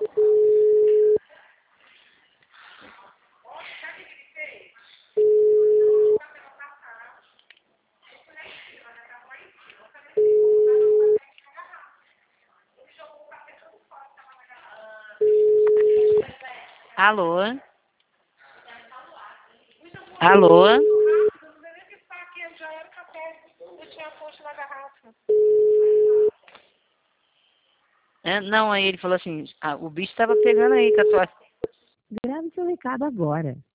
Alô? Alô? Não, aí ele falou assim, o bicho estava pegando aí com a tua... Grave seu recado agora.